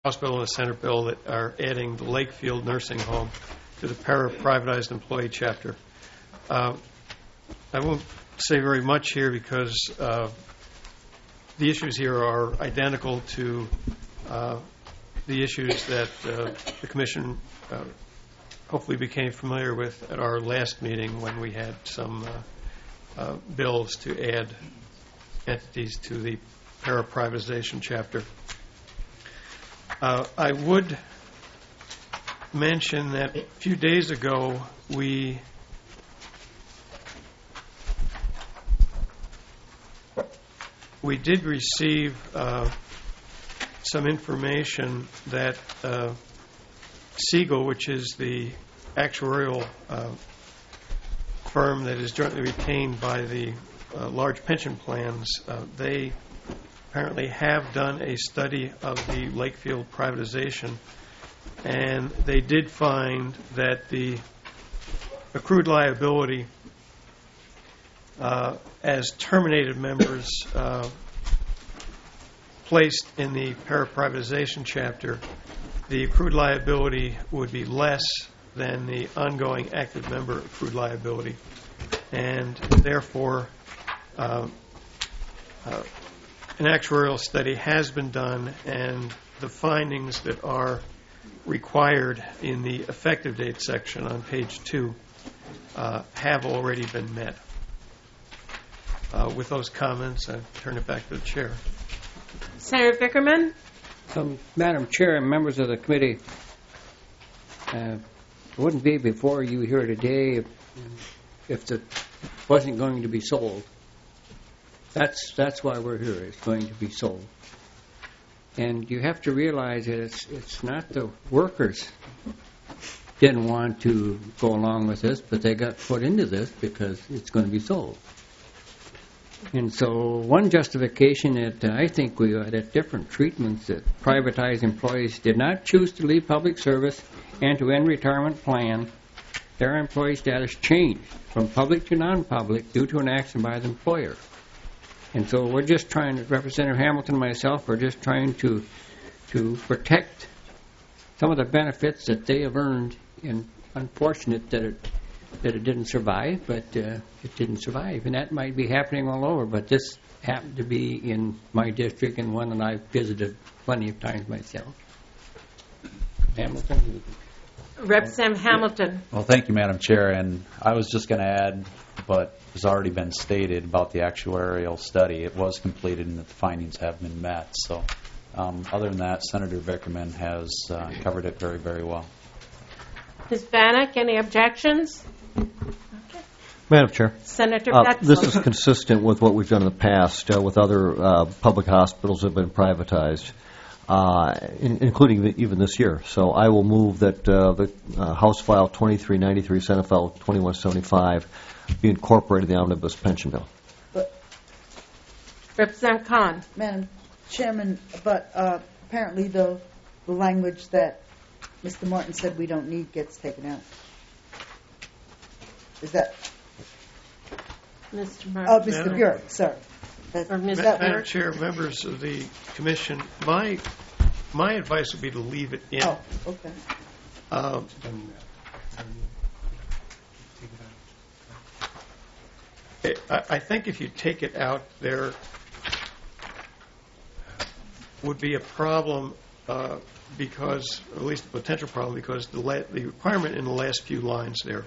House bill and a Senate bill that are adding the Lakefield Nursing Home to the para-privatized employee chapter. I won't say very much here because the issues here are identical to the issues that the Commission hopefully became familiar with at our last meeting when we had some bills to add entities to the para-privatization chapter. I would mention that a few days ago we did receive some information that Siegel, which is the actuarial firm that is jointly retained by the large pension plans, they apparently have done a study of the Lakefield privatization, and they did find that the accrued liability as terminated members placed in the para-privatization chapter, the accrued liability would be less than the ongoing active member accrued liability, and therefore an actuarial study has been done, and the findings that are required in the effective date section on page 2 have already been met. With those comments, I turn it back to the Chair. Senator Bickerman? Madam Chair and members of the committee, it wouldn't be before you here today if it wasn't going to be sold. That's why we're here. It's going to be sold. And you have to realize that it's not the workers didn't want to go along with this, but they got put into this because it's going to be sold. And so one justification that I think we had at different treatments that privatized employees did not choose to leave public service and to end retirement plan, their employee status changed from public to non-public due to an action by the employer. And so we're just trying, Representative Hamilton and myself, we're just trying to protect some of the benefits that they have earned. And unfortunate that it didn't survive, but it didn't survive. And that might be happening all over, but this happened to be in my district and one that I've visited plenty of times myself. Hamilton? Representative Hamilton. Well, thank you, Madam Chair. And I was just going to add what has already been stated about the actuarial study. It was completed and the findings have been met. So other than that, Senator Bickerman has covered it very, very well. Ms. Bannock, any objections? Okay. Madam Chair. Senator Betzel. This is consistent with what we've done in the past with other public hospitals that have been privatized, including even this year. So I will move that the House File 2393, Senate File 2175 be incorporated in the Omnibus Pension Bill. Representative Khan. Madam Chairman, but apparently the language that Mr. Martin said we don't need gets taken out. Is that? Mr. Martin. Mr. Bjork, sorry. Madam Chair, members of the Commission, my advice would be to leave it in. Oh, okay. I think if you take it out, there would be a problem because, or at least a potential problem, because the requirement in the last few lines there,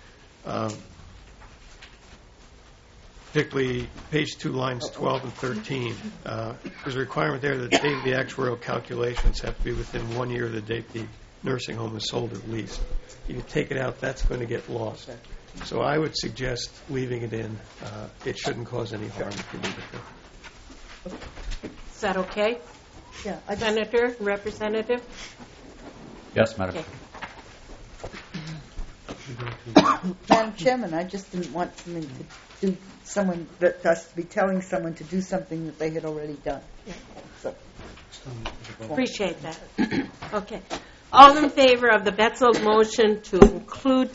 particularly page 2, lines 12 and 13, there's a requirement there that the date of the actuarial calculations have to be within 1 year of the date the nursing home is sold or leased. You take it out, that's going to get lost. So I would suggest leaving it in. It shouldn't cause any harm if you leave it there. Is that okay? Yeah. Senator, Representative? Yes, Madam. Okay. Madam Chairman, I just didn't want someone to be telling someone to do something that they had already done. Yeah. So. Appreciate that. Okay. All in favor of the Betzel motion to include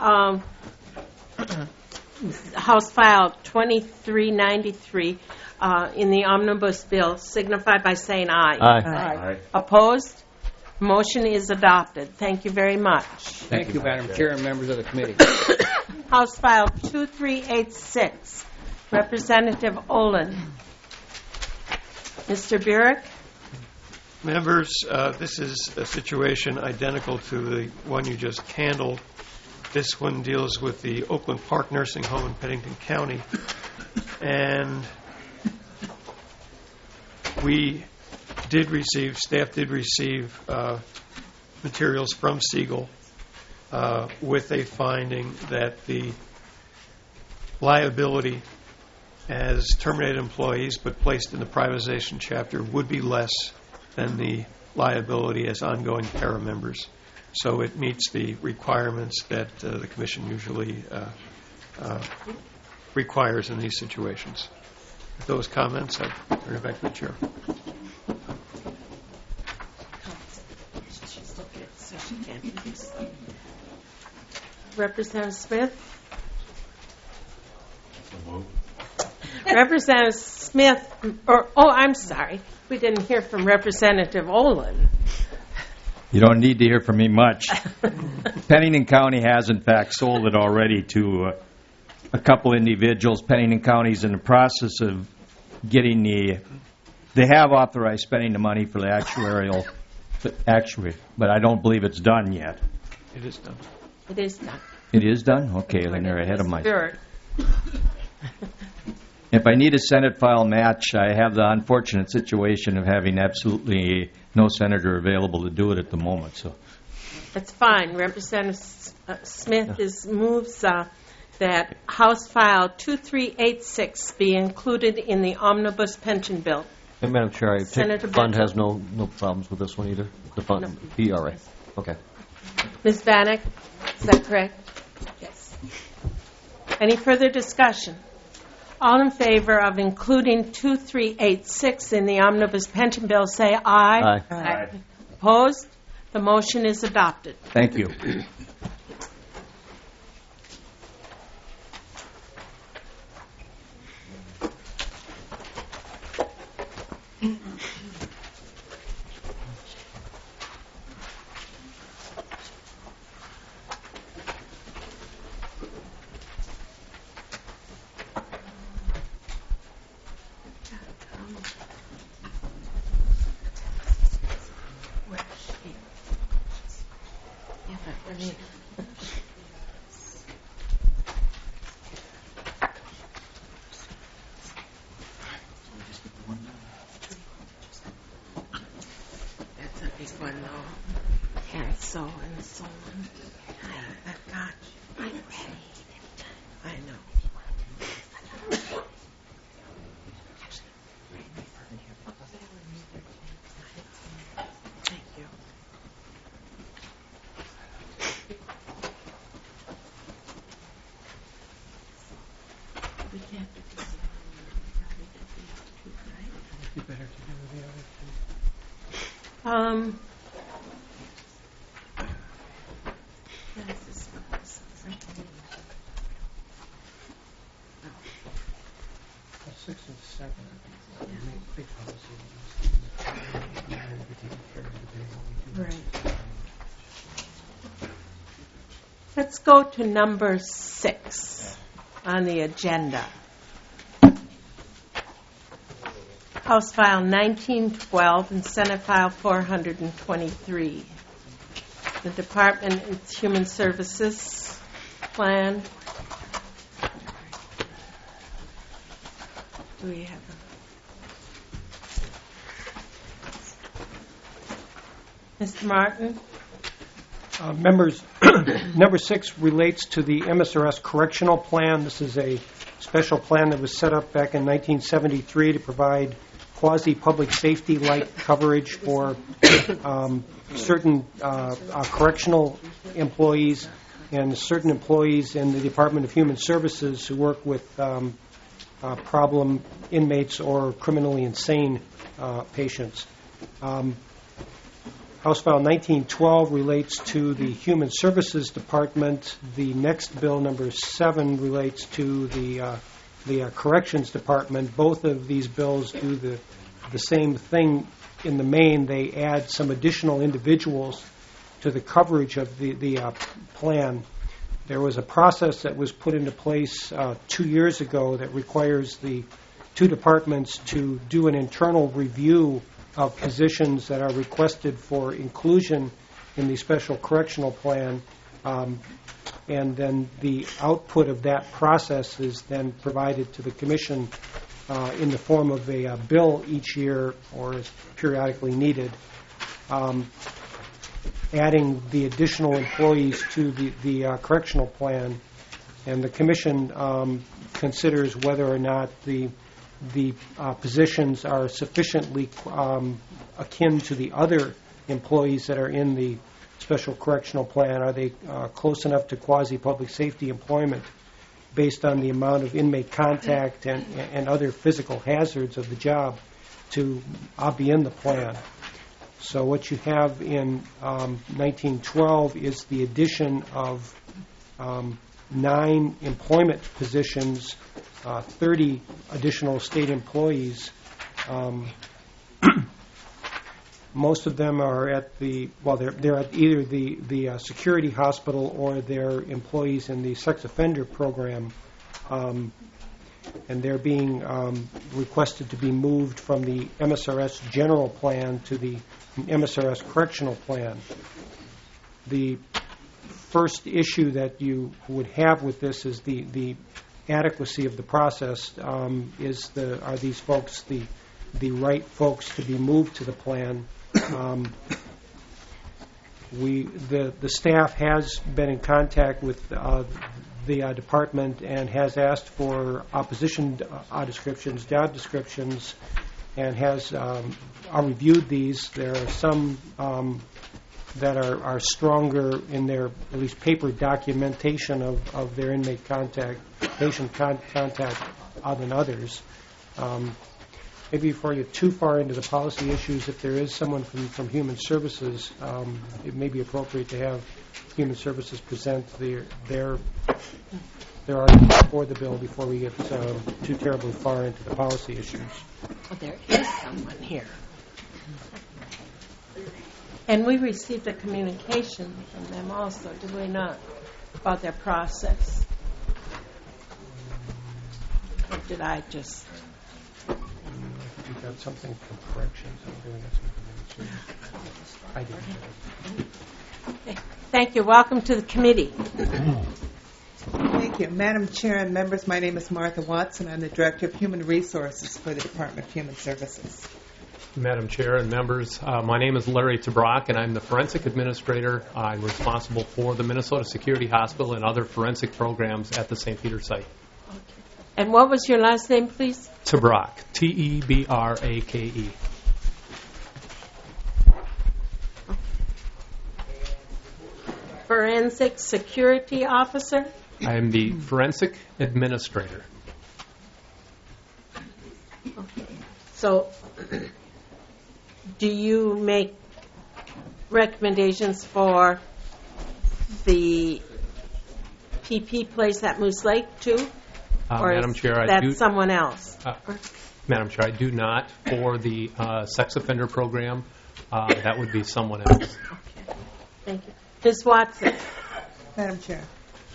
House File 2393 in the omnibus bill signify by saying aye. Aye. Opposed? Motion is adopted. Thank you very much. Thank you, Madam Chair and members of the committee. House File 2386, Representative Olin. Mr. Burek? Members, this is a situation identical to the one you just handled. This one deals with the Oakland Park Nursing Home in Pennington County. And staff did receive materials from Siegel with a finding that the liability as terminated employees but placed in the privatization chapter would be less than the liability as ongoing para members. So it meets the requirements that the Commission usually requires in these situations. With those comments, I turn it back to the Chair. Representative Smith? Representative Smith, I'm sorry. We didn't hear from Representative Olin. You don't need to hear from me much. Pennington County has, in fact, sold it already to a couple individuals. Pennington County's in the process of getting they have authorized spending the money for the actuary, but I don't believe it's done yet. It is done. It is done. It is done? Okay, then they're ahead of my... Sure. If I need a Senate file match, I have the unfortunate situation of having absolutely no senator available to do it at the moment. So That's fine. Representative Smith moves that House File 2386 be included in the omnibus pension bill. And Madam Chair, I take Senator the fund Benton. has no problems with this one either? The fund, No. ERA. Okay. Ms. Bannock, is that correct? Yes. Any further discussion? All in favor of including 2386 in the omnibus pension bill, say aye. Aye. Aye. Opposed? The motion is adopted. thank you. That's a big one, though. And so on. I got you. I'm ready. I know. Thank you. We can't do this. You better together with the other two. Six and seven. Big Right. Let's go to number 6 on the agenda. House File 1912 and Senate File 423. The Department of Human Services Plan. Do we have Mr. Martin? Members, number 6 relates to the MSRS correctional plan. This is a special plan that was set up back in 1973 to provide quasi-public safety-like coverage for certain correctional employees and certain employees in the Department of Human Services who work with problem inmates or criminally insane patients. House File 1912 relates to the Human Services Department. The next bill, number 7, relates to the Corrections Department. Both of these bills do the same thing in the main, they add some additional individuals to the coverage of the plan. There was a process that was put into place 2 years ago that requires the two departments to do an internal review of positions that are requested for inclusion in the special correctional plan, and then the output of that process is then provided to the Commission in the form of a bill each year or as periodically needed, adding the additional employees to the correctional plan. And the Commission considers whether or not the positions are sufficiently akin to the other employees that are in the special correctional plan. Are they close enough to quasi-public safety employment based on the amount of inmate contact and other physical hazards of the job to be in the plan? So what you have in 1912 is the addition of 9 employment positions, 30 additional state employees. Most of them are at they're at either the security hospital or they're employees in the sex offender program, and they're being requested to be moved from the MSRS general plan to the MSRS correctional plan. The first issue that you would have with this is the adequacy of the process. Are these folks the right folks to be moved to the plan? The staff has been in contact with the department and has asked for opposition descriptions, job descriptions, and has reviewed these. There are some that are stronger in their at least paper documentation of their inmate contact, patient contact than others. Maybe before you get too far into the policy issues, if there is someone from Human Services, it may be appropriate to have Human Services present their argument for the bill before we get too terribly far into the policy issues. Well, there is someone here. And we received a communication from them also, did we not, about their process? Or did I just... You got something from corrections. I'm doing something. I didn't. Okay. Thank you. Welcome to the committee. Thank you. Madam Chair and members, my name is Martha Watson. I'm the Director of Human Resources for the Department of Human Services. Madam Chair and members, my name is Larry Tabrock, and I'm the Forensic Administrator. I'm responsible for the Minnesota Security Hospital and other forensic programs at the St. Peter site. And what was your last name, please? Tabrock, T-E-B-R-A-K-E. Forensic Security Officer? I am the Forensic Administrator. Okay. So, do you make recommendations for the PP place at Moose Lake, too? Or Madam Chair, I that's do. Someone else? Madam Chair, I do not. For the sex offender program, that would be someone else. Okay. Thank you. Ms. Watson? Madam Chair.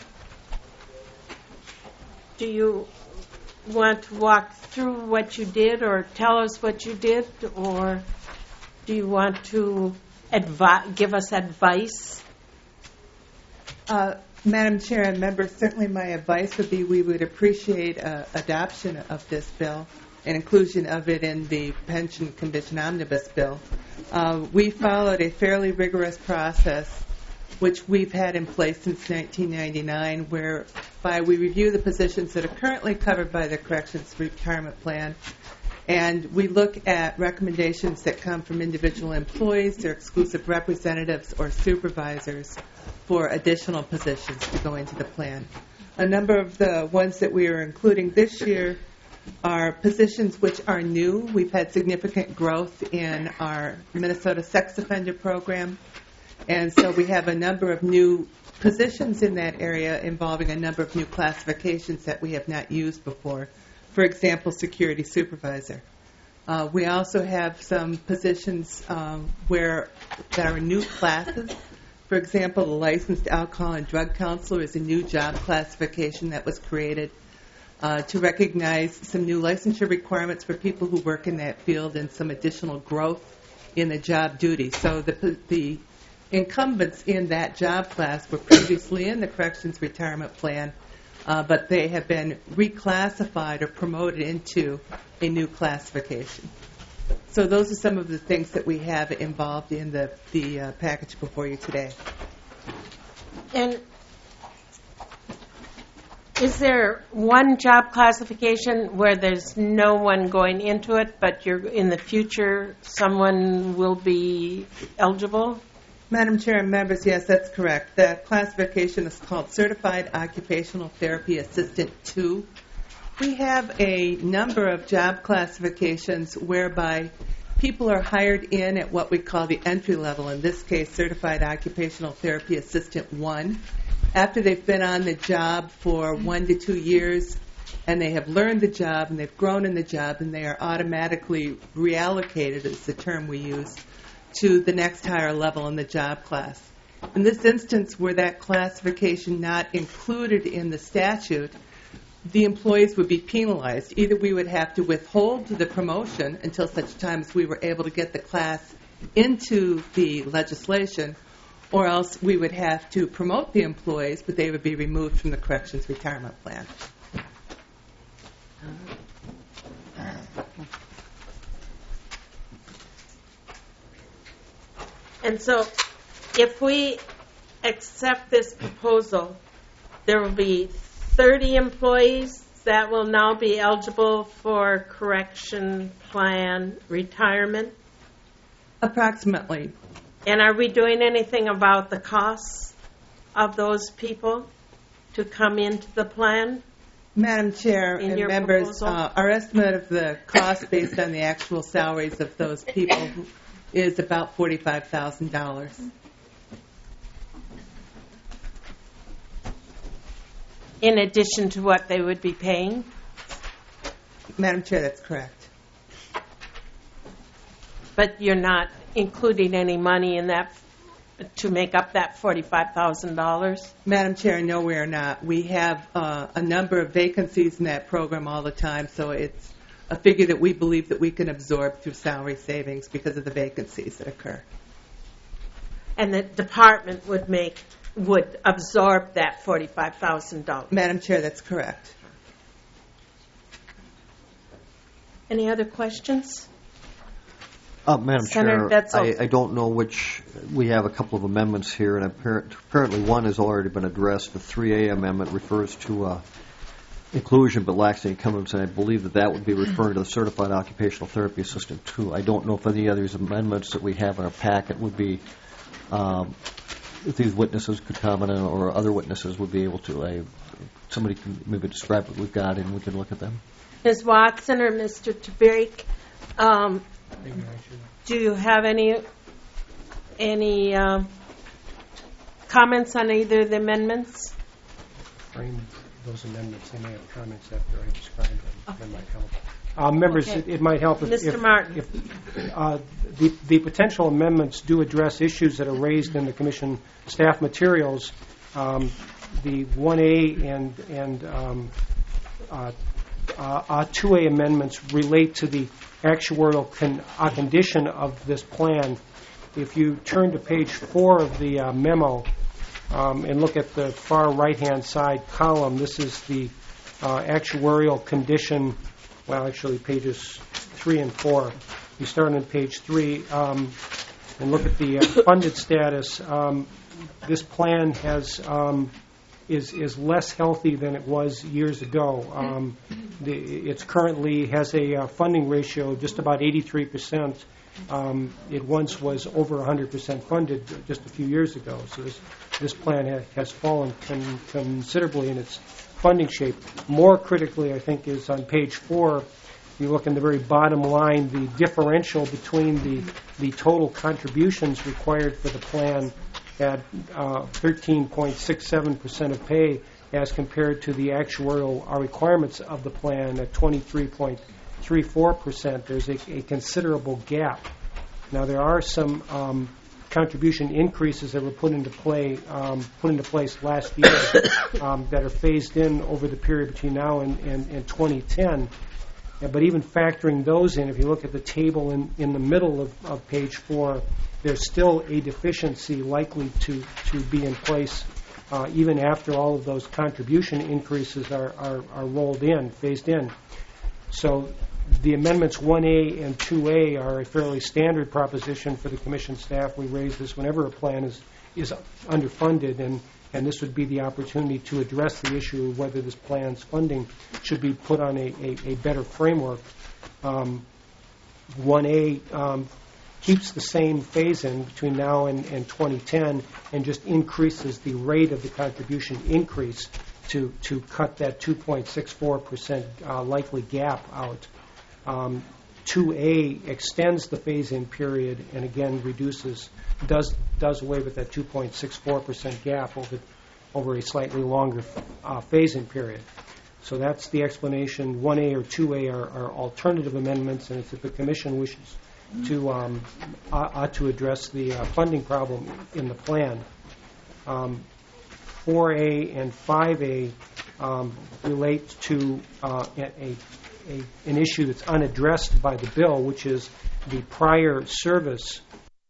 Do you want to walk through what you did or tell us what you did, or do you want to give us advice? Madam Chair and members, certainly my advice would be we would appreciate adoption of this bill and inclusion of it in the Pension Condition Omnibus Bill. We followed a fairly rigorous process, which we've had in place since 1999, whereby we review the positions that are currently covered by the Corrections Retirement Plan, and we look at recommendations that come from individual employees, their exclusive representatives, or supervisors for additional positions to go into the plan. A number of the ones that we are including this year are positions which are new. We've had significant growth in our Minnesota sex offender program, and so we have a number of new positions in that area involving a number of new classifications that we have not used before. For example, security supervisor. We also have some positions that are new classes. For example, the licensed alcohol and drug counselor is a new job classification that was created to recognize some new licensure requirements for people who work in that field and some additional growth in the job duties. So the incumbents in that job class were previously in the Corrections Retirement Plan, but they have been reclassified or promoted into a new classification. So those are some of the things that we have involved in the package before you today. And is there one job classification where there's no one going into it, but in the future someone will be eligible? Madam Chair and members, yes, that's correct. The classification is called Certified Occupational Therapy Assistant 2. We have a number of job classifications whereby people are hired in at what we call the entry level, in this case, Certified Occupational Therapy Assistant 1. After they've been on the job for 1 to 2 years and they have learned the job and they've grown in the job, and they are automatically reallocated, is the term we use, to the next higher level in the job class. In this instance, were that classification not included in the statute, the employees would be penalized. Either we would have to withhold the promotion until such time as we were able to get the class into the legislation, or else we would have to promote the employees, but they would be removed from the Corrections Retirement Plan. And so if we accept this proposal, there will be 30 employees that will now be eligible for correction plan retirement? Approximately. And are we doing anything about the costs of those people to come into the plan? Madam Chair and members, our estimate of the cost based on the actual salaries of those people is about $45,000. In addition to what they would be paying? Madam Chair, that's correct. But you're not including any money in that to make up that $45,000? Madam Chair, no, we are not. We have a number of vacancies in that program all the time, so it's a figure that we believe that we can absorb through salary savings because of the vacancies that occur. And the department would absorb that $45,000? Madam Chair, that's correct. Any other questions? Madam Senator Chair, Detzel. I don't know which. We have a couple of amendments here, and apparently one has already been addressed. The 3A amendment refers to inclusion but lacks the incumbents, and I believe that would be referring to the Certified Occupational Therapy Assistant 2. I don't know if any of these amendments that we have in our packet would be, if these witnesses could comment on, or other witnesses would be able to. Somebody can maybe describe what we've got, and we can look at them. Ms. Watson or Mr. Tabarik, do you have any comments on either of the amendments? Frame those amendments. They may have comments after I describe them. Okay. That might help. Members, okay. It might help Mr. Martin. If the potential amendments do address issues that are raised in the Commission staff materials. The 1A and 2A amendments relate to the actuarial condition of this plan. If you turn to page 4 of the memo and look at the far right-hand side column, this is the actuarial condition. Well, actually, pages 3 and 4. You start on page 3 and look at the funded status. This plan is less healthy than it was years ago. It currently has a funding ratio of just about 83%. It once was over 100% funded just a few years ago. So this plan has fallen considerably in its funding shape. More critically, I think, is on page 4. You look in the very bottom line, the differential between the total contributions required for the plan at 13.67% of pay as compared to the actuarial requirements of the plan at 23.8%. 3-4%, there's a considerable gap. Now, there are some contribution increases that were put into place last year that are phased in over the period between now and 2010. But even factoring those in, if you look at the table in the middle of page 4, there's still a deficiency likely to be in place even after all of those contribution increases are rolled in, phased in. So the amendments 1A and 2A are a fairly standard proposition for the Commission staff. We raise this whenever a plan is underfunded, and this would be the opportunity to address the issue of whether this plan's funding should be put on a better framework. 1A keeps the same phase-in between now and 2010 and just increases the rate of the contribution increase to cut that 2.64% likely gap out. 2A extends the phase-in period and again does away with that 2.64% gap over a slightly longer phase-in period. So that's the explanation. 1A or 2A are alternative amendments, and if the Commission wishes to ought to address the funding problem in the plan. 4A and 5A relate to an issue that's unaddressed by the bill, which is the prior service.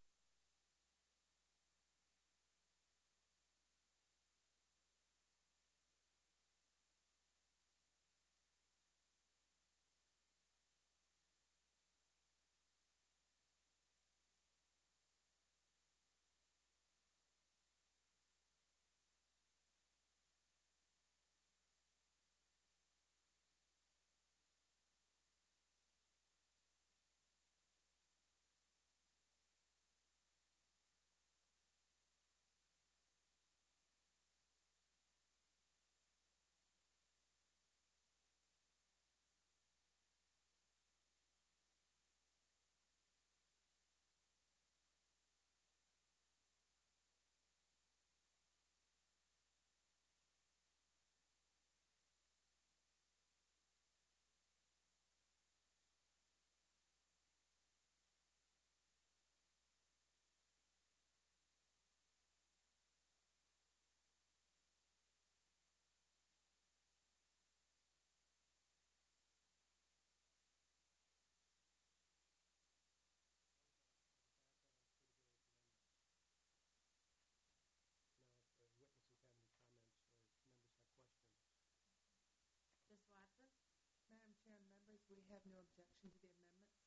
Ms. Watson? Madam Chair and members, we have no objection to the amendments.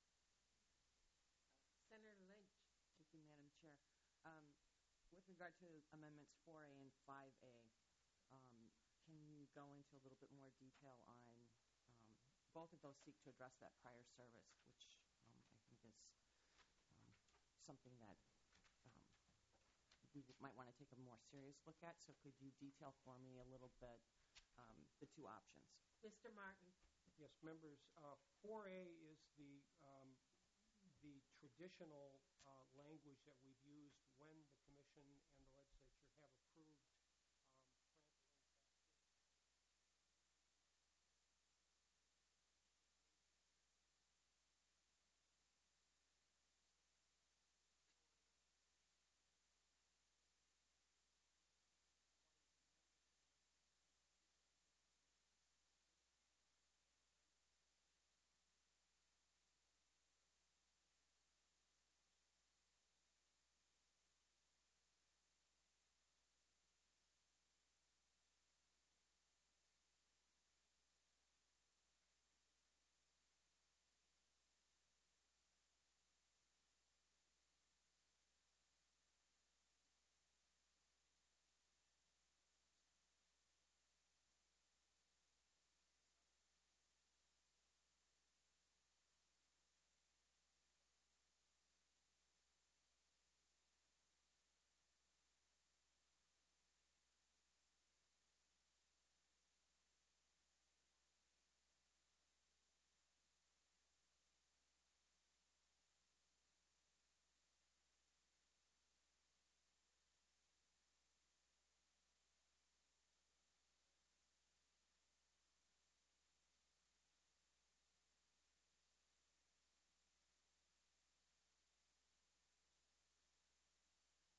Senator Lynch? Thank you, Madam Chair. With regard to amendments 4A and 5A, can you go into a little bit more detail on both of those seek to address that prior service, which I think is something that we might want to take a more serious look at. So could you detail for me a little bit the two options? Mr. Martin? Yes, members. 4A is the traditional language that we've used